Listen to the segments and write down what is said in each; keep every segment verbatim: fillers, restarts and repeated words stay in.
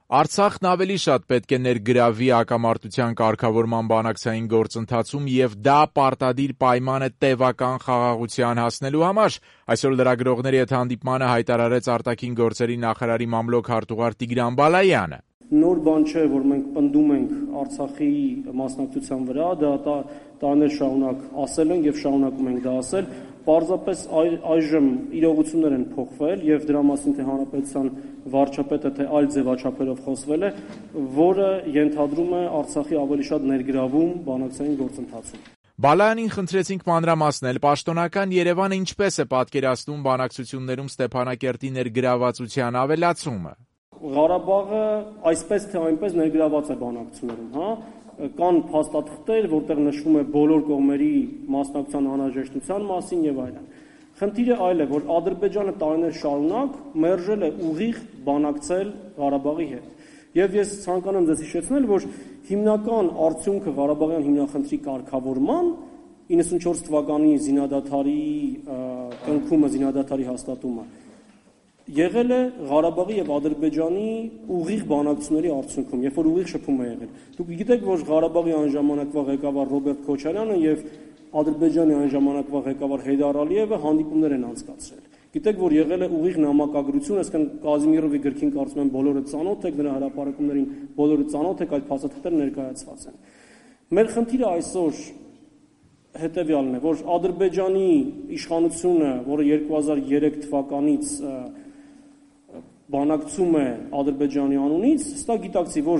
Արցախն ավելի շատ պետք է ներգրավվի հակամարտության կարգավորման բանակցային գործընթացում և դա պարտադիր պայման է տևական խաղաղության հասնելու համար, այսօր լրագրողների հետ հանդիպմանը հայտարարեց արտաքին գործերի նախարարի մամլոք հարտուղար Տիգրան Բալայանը։ Նոր բան չէ, որ մենք պնդում ենք Արցախի մասնակցության վրա, դա տարիներ շարունակ ասել ենք և շարունակում ենք դա ասել, պարզապես այժմ իրողություններ են փոխվել և դրա մասին թե հանրապետության վարչապետը թե այլ ձևաչափերով խոսվել է, որը ենթադրում է Արցախի ավելի շատ ներգրավում բանակցային գործընթացում։ Բալայանին խնդրեցինք մանրամասնել պաշտոնական Երևանը ինչպես է պատկերացնում բանակցություններում Ստեփանակերտի ներգրավվածության ավելացումը։ Ղարաբաղը այսպես թե այնպես ներգրաված է բանակցություններում, հա, կան փաստաթղթեր, որտեղ նշվում է բոլոր կողմերի մասնակցության անհրաժեշտության մասին եւ այլն։ Խնդիրը այլ է, որ Ադրբեջանը տարիներ շարունակ մերժել է ուղիղ բանակցել Ղարաբաղի հետ։ Եվ ես ցանկանում ձեզ հիշեցնել, որ հիմնական արդյունքը Ղարաբաղյան հիմնախնդրի կարգավորման իննսունչորս թվականի զինադադարի կնքումը, զինադադարի հաստատումը եղել է Ղարաբաղի եւ Ադրբեջանի ուղիղ բանակցությունների արդյունքում, երբ որ ուղիղ շփում է եղել։ Դուք գիտեք, որ Ղարաբաղի այն ժամանակվա ղեկավար Ռոբերտ Քոչարյանը եւ Ադրբեջանի այն ժամանակվա ղեկավար Հեյդար Ալիևը հանդիպումներ են անցկացրել։ Գիտեք, որ եղել է ուղիղ նամակագրություն, այսինքն Կազիմիրովի գրքին կարծում եմ բոլորը ծանոթ եք, նրա հրապարակումներին բոլորը ծանոթ եք, այդ փաստաթղթերը ներկայացված են։ Մեր խնդիրը այսօր հետեւյալն է, որ Ադրբեջանի իշխանությունը, որը երկու հազար երեք թվականից բանակցում է Ադրբեջանի անունից, հստակ գիտակցի, որ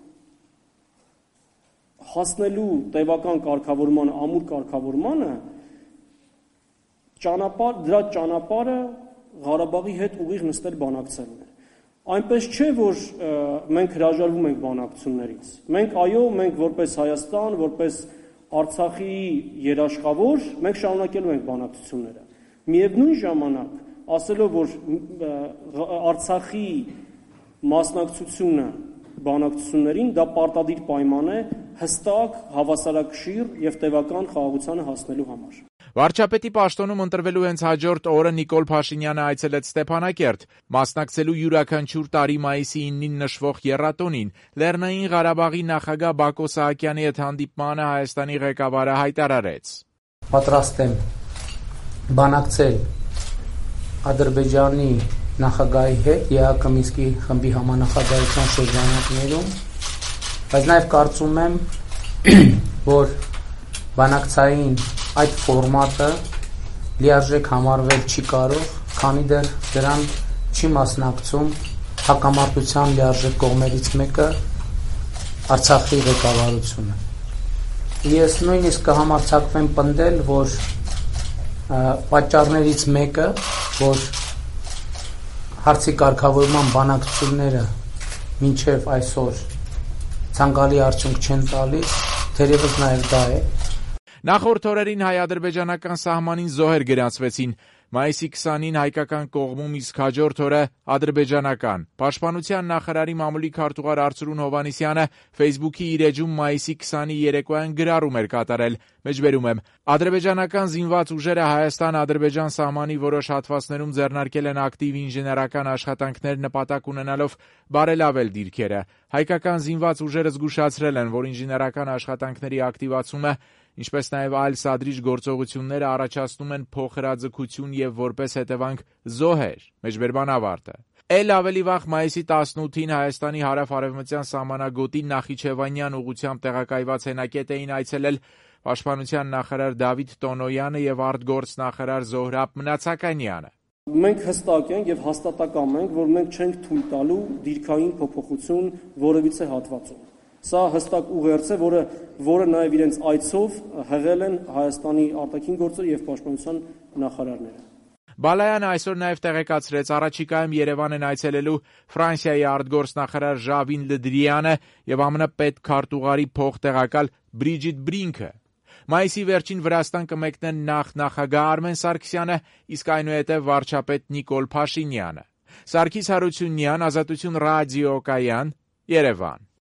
հասնելու տևական կարգավորմանը, ամուր կարգավորմանը, ճանապարհ, դրա ճանապարհը Ղարաբաղի հետ ուղիղ նստել բանակցելն է։ Այնպես չէ, որ մենք հրաժարվում ենք բանակցություններից։ Մենք այո, մենք որպես Հայաստան, որպես Արցախի երաշխավոր, մենք շարունակելու ենք բանակցությունները։ Միևնույն ժամանակ ասելով, որ Արցախի մասնակցությունը բանակցություններին դա պարտադիր պայման է հստակ, հավասարակշիռ եւ տևական խաղաղությանը հասնելու համար։ Վարչապետի պաշտոնում ընտրվելու հենց հաջորդ օրը Նիկոլ Փաշինյանը այցելեց Ստեփանակերտ, մասնակցելու յուրաքանչյուր տարի մայիսի իննին նշվող եռատոնին։ Լեռնային Ղարաբաղի նախագահ Բակո Սահակյանի հետ հանդիպմանը Հայաստանի ղեկավարը հայտարարեց. Պատրաստ եմ բանակցել Ադրբեջանի նախագահի հետ ԵԱԿ Մինսկի խմբի համանախագահության շրջանակներում, բայց նաև կարծում եմ, որ բանակցային այդ ֆորմատը լիարժեք համարվել չի կարող, քանի դեռ դրան չի մասնակցում հակամարտության լիարժեք կողմերից մեկը Արցախի ղեկավարությունը։ Ես նույնիսկ կհամարձակվեմ պնդել, որ պատճառներից մեկը, որ հարցի կարգավորման բանակցությունները մինչև այսօր ցանկալի արդյունք չեն տալիս, թերևս նաև դա է։ Նախորդ օրերին հայ-ադրբեջանական սահմանին զոհեր գրանցվեցին։ Մայիսի քսանին հայկական կողմում, իսկ հաջորդ օրը ադրբեջանական։ Պաշտպանության նախարարի մամուլիկ հարտուղար Արծրուն Հովհաննիսյանը Facebook-ի իր էջում մայիսի քսանի երեկոյան գրառում էր կատարել։ Մեջբերում եմ. ադրբեջանական զինված ուժերը Հայաստան-Ադրբեջան սահմանի որոշ հատվածներում ձեռնարկել են ակտիվ ինժեներական աշխատանքներ նպատակ ունենալով բարելավել դիրքերը։ Հայկական զինված ուժերը զգուշացրել են, որ ինժեներական աշխատանքների ակտիվացումը, ինչպես նաև այլ սադրիչ գործողությունները առաջացնում են փոխհրաձգություն և որպես հետևանք զոհեր։ Մեջբերման ավարտը։ Էլ ավելի վաղ մայիսի տասնութին Հայաստանի հարավ-արևմտյան սահմանագոտի Նախիջևանյան ուղղությամբ տեղակայված հենակետ էին այցելել Պաշտպանության նախարար Դավիթ Տոնոյանը և արտգործնախարար Զոհրաբ Մնացականյանը։ Մենք հստակ ենք եւ հաստատակամ ենք, որ մենք չենք թույլ տալու դիրքային փոփոխություն որևիցե հատվածում։ Սա հստակ ուղերձ է, որը որը նաև իրենց այցով հղել են Հայաստանի արտաքին գործերի եւ պաշտպանության նախարարները։ Բալայանը այսօր նաև տեղեկացրեց, առաջիկայում Երևան են այցելելու Ֆրանսիայի արտգործնախարար Ժավին Լը Դրիանը եւ ԱՄՆ պետքարտուղարի փոխտեղակալ Բրիջիտ Բրինքը։ Մայիսի վերջին Վրաստան կմեկնեն նախ նախագահ Արմեն Սարգսյանը, իսկ այնուհետև վարչապետ Նիկոլ Փաշինյանը։ Սարգիս Հարությունյան, Ազատություն ռադիոկայան, Երևան։